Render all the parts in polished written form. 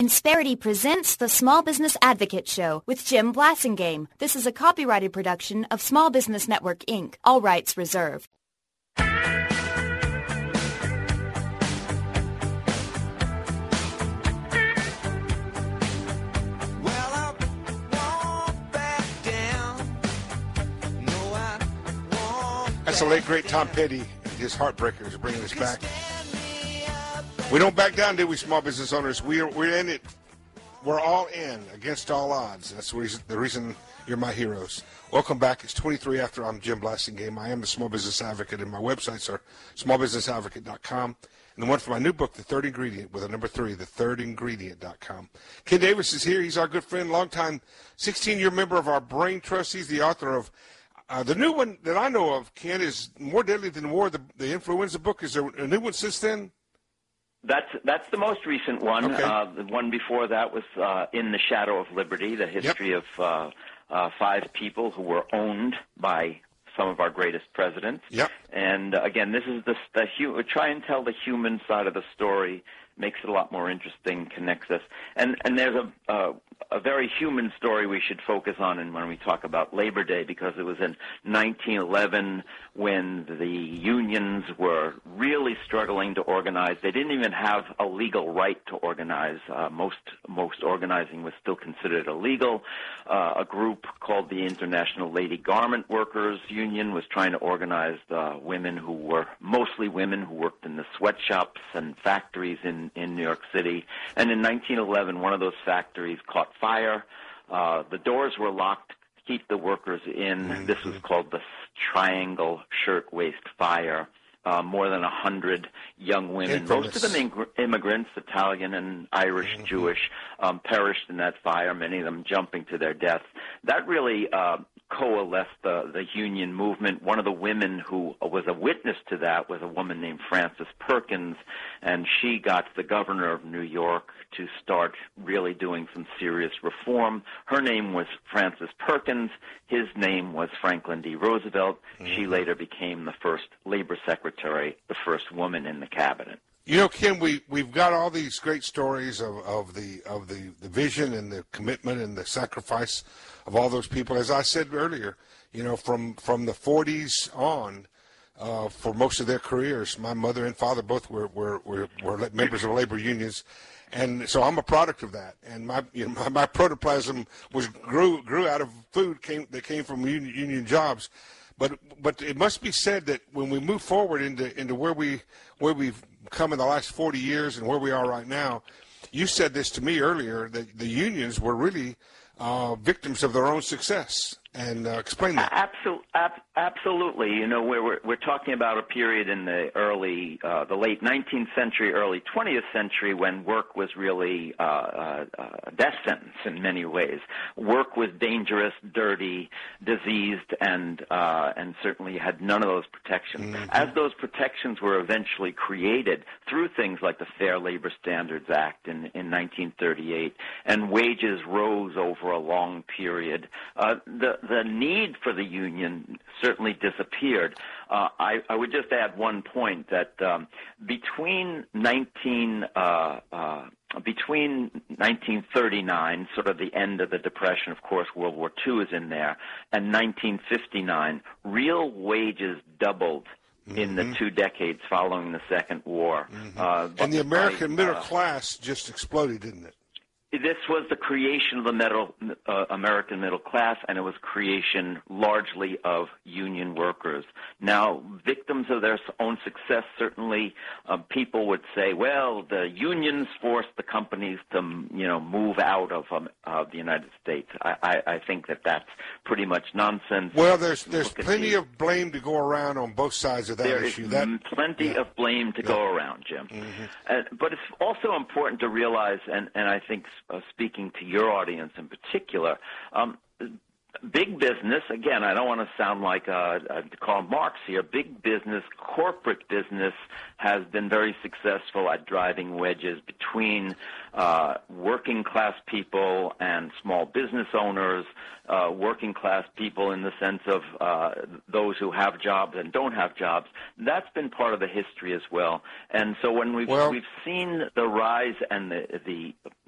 Insperity presents the Small Business Advocate Show with Jim Blasingame. This is a copyrighted production of Small Business Network, Inc., all rights reserved. That's the late, great Tom Petty and his Heartbreakers bringing us back. We don't back down, do we, small business owners? We're in it. We're all in against all odds. That's the reason you're my heroes. Welcome back. It's 23 after. I'm Jim Blasingame. I am the Small Business Advocate, and my websites are smallbusinessadvocate.com. And the one for my new book, The Third Ingredient, with a number 3, thethirdingredient.com. Ken Davis is here. He's our good friend, longtime 16-year member of our Brain Trust. He's the author of the new one that I know of, Ken, is More Deadly Than War, the influenza book. Is there a new one since then? That's the most recent one. Okay. The one before that was In the Shadow of Liberty, the history of 5 people who were owned by some of our greatest presidents. Yep. And again, this is try and tell the human side of the story. Makes it a lot more interesting, connects us. And there's a very human story we should focus on when we talk about Labor Day, because it was in 1911 when the unions were really struggling to organize. They didn't even have a legal right to organize. Most organizing was still considered illegal. A group called the International Lady Garment Workers Union was trying to organize mostly women who worked in the sweatshops and factories in New York City. And in 1911, one of those factories caught fire. The doors were locked to keep the workers in. Mm-hmm. This was called the Triangle Shirtwaist Fire. More than 100 young women, Infamous. Most of them immigrants, Italian and Irish, Jewish, perished in that fire, many of them jumping to their death. That really coalesced the union movement. One of the women who was a witness to that was a woman named Frances Perkins, and she got the governor of New York to start really doing some serious reform. Her name was Frances Perkins. His name was Franklin D. Roosevelt. Mm-hmm. She later became the first labor secretary, the first woman in the cabinet. You know, Ken, we've got all these great stories of the vision and the commitment and the sacrifice of all those people. As I said earlier, you know, from the 40s on, for most of their careers, my mother and father both were members of labor unions, and so I'm a product of that. And my protoplasm grew out of food that came from union jobs. But it must be said that when we move forward into where we've come in the last 40 years and where we are right now, you said this to me earlier, that the unions were really victims of their own success. And explain that. Absolutely. You know, we're talking about a period in the the late 19th century, early 20th century, when work was really a death sentence in many ways. Work was dangerous, dirty, diseased, and certainly had none of those protections. Mm-hmm. As those protections were eventually created through things like the Fair Labor Standards Act in 1938, and wages rose over a long period, the need for the union certainly disappeared. I would just add one point that between 1939, sort of the end of the Depression, of course, World War II is in there, and 1959, real wages doubled in the 2 decades following the Second War. Mm-hmm. And the American middle class just exploded, didn't it? This was the creation of the American middle class, and it was creation largely of union workers. Now, victims of their own success, certainly people would say, well, the unions forced the companies to, move out of the United States. I think that's pretty much nonsense. Well, there's plenty of blame to go around on both sides of that issue. There is plenty of blame to go around, Jim. Mm-hmm. But it's also important to realize, and I think speaking to your audience in particular, big business, again, I don't want to sound like Karl Marx here, big business, corporate business has been very successful at driving wedges between working class people and small business owners, working class people in the sense of those who have jobs and don't have jobs. That's been part of the history as well. And so when we've seen the rise and the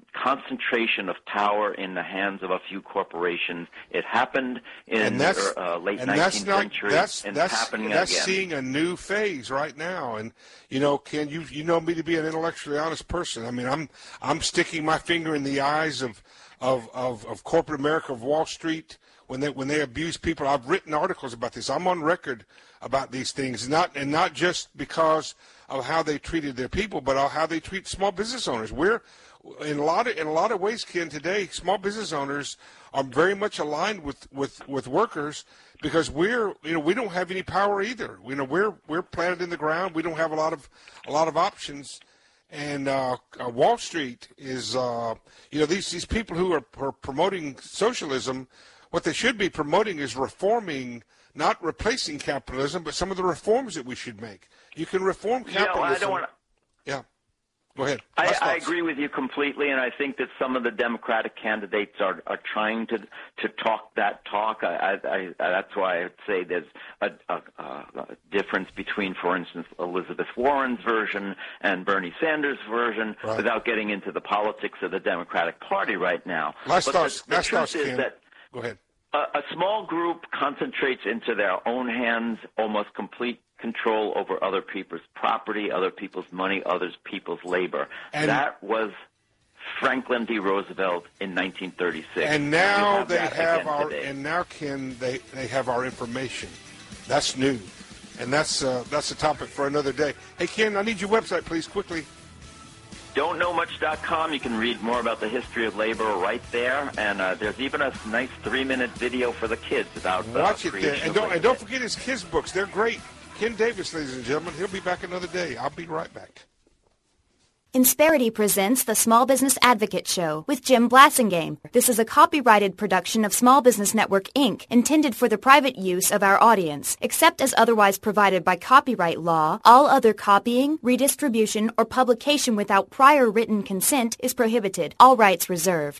concentration of power in the hands of a few corporations. It happened in the late 19th century, and it's happening again. That's seeing a new phase right now. And Ken, you know me to be an intellectually honest person. I mean, I'm sticking my finger in the eyes of corporate America, of Wall Street, when they abuse people. I've written articles about this. I'm on record about these things, not just because of how they treated their people, but how they treat small business owners. We're in a lot of ways, Ken, today, small business owners are very much aligned with workers, because we don't have any power either. We're planted in the ground. We don't have a lot of options. And Wall Street is, these people who are promoting socialism, what they should be promoting is reforming, not replacing capitalism, but some of the reforms that we should make. You can reform capitalism. I don't want to. Yeah. Go ahead. I agree with you completely, and I think that some of the Democratic candidates are trying to talk that talk. That's why I'd say there's a difference between, for instance, Elizabeth Warren's version and Bernie Sanders' version, right, without getting into the politics of the Democratic Party right now. The truth is that go ahead. A small group concentrates into their own hands almost complete control over other people's property, other people's money, other people's labor. And that was Franklin D. Roosevelt in 1936. And now they have they have our information. That's new, and that's a topic for another day. Hey, Ken, I need your website, please, quickly. Don'tKnowMuch.com. You can read more about the history of labor right there, and there's even a nice 3-minute video for the kids about watch it there. And don't forget his kids' books. They're great. Ken Davis, ladies and gentlemen. He'll be back another day. I'll be right back. Insperity presents the Small Business Advocate Show with Jim Blasingame. This is a copyrighted production of Small Business Network, Inc., intended for the private use of our audience. Except as otherwise provided by copyright law, all other copying, redistribution, or publication without prior written consent is prohibited. All rights reserved.